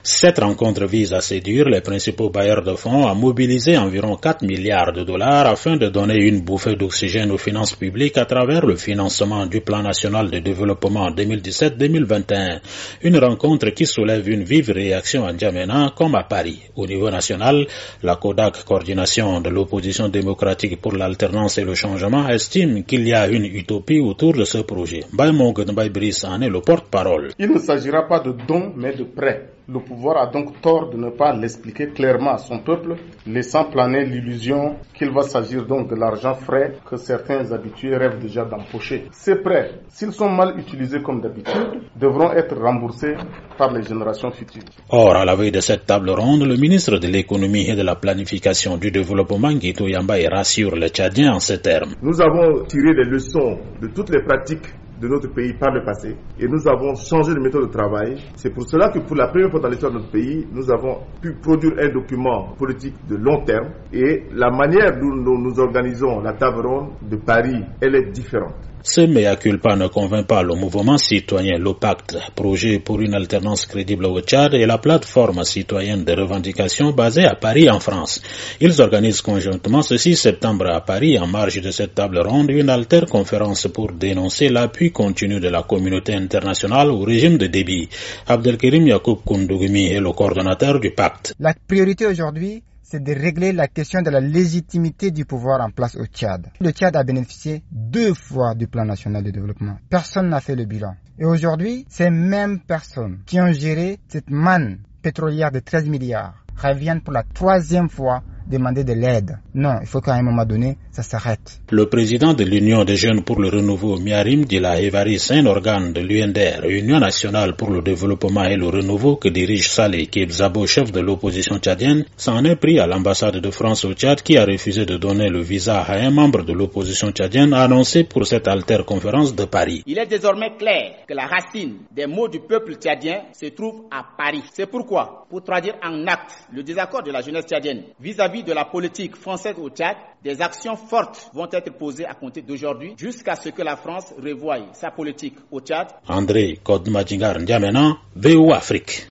Cette rencontre vise à séduire les principaux bailleurs de fonds à mobiliser environ 4 milliards de dollars afin de donner une bouffée d'oxygène aux finances publiques à travers le financement du plan national de développement 2017-2021. Une rencontre qui soulève une vive réaction à N'Djamena comme à Paris. Au niveau national, la CODAC, coordination de l'opposition démocratique pour l'alternance et le changement, estime qu'il y a une utopie autour de ce projet. Baïmong Mbaye Brice en est le porte-parole. Il ne s'agira pas de dons mais de prêts. Le pouvoir a donc tort de ne pas l'expliquer clairement à son peuple, laissant planer l'illusion qu'il va s'agir donc de l'argent frais que certains habitués rêvent déjà d'empocher. Ces prêts, s'ils sont mal utilisés comme d'habitude, devront être remboursés par les générations futures. Or, à la veille de cette table ronde, le ministre de l'économie et de la planification du développement, Guito Yambaye, rassure les Tchadiens en ces termes. Nous avons tiré des leçons de toutes les pratiques de notre pays par le passé et nous avons changé de méthode de travail. C'est pour cela que pour la première fois dans l'histoire de notre pays, nous avons pu produire un document politique de long terme et la manière dont nous organisons la table ronde de Paris, elle est différente. Ce mea culpa ne convainc pas le mouvement citoyen l'OPACT, projet pour une alternance crédible au Tchad et la plateforme citoyenne de revendication basée à Paris en France. Ils organisent conjointement ce 6 septembre à Paris, en marge de cette table ronde, une interconférence pour dénoncer l'appui continu de la communauté internationale au régime de Déby. Abdelkerim Yacoub Koundougmi est le coordonnateur du pacte. La priorité aujourd'hui, c'est de régler la question de la légitimité du pouvoir en place au Tchad. Le Tchad a bénéficié 2 fois du plan national de développement. Personne n'a fait le bilan. Et aujourd'hui, ces mêmes personnes qui ont géré cette manne pétrolière de 13 milliards reviennent pour la 3e fois demander de l'aide. Non, il faut qu'à un moment donné, ça s'arrête. Le président de l'Union des jeunes pour le renouveau, Miarim Dila Evaris, un organe de l'UNDR, Union nationale pour le développement et le renouveau que dirige Saleh Kebzabo, chef de l'opposition tchadienne, s'en est pris à l'ambassade de France au Tchad qui a refusé de donner le visa à un membre de l'opposition tchadienne annoncé pour cette alterconférence de Paris. Il est désormais clair que la racine des maux du peuple tchadien se trouve à Paris. C'est pourquoi, pour traduire en actes le désaccord de la jeunesse tchadienne vis-à-vis de la politique française au Tchad, des actions fortes vont être posées à compter d'aujourd'hui jusqu'à ce que la France revoie sa politique au Tchad. André Kodmadjingar N'Djamena, VO Afrique.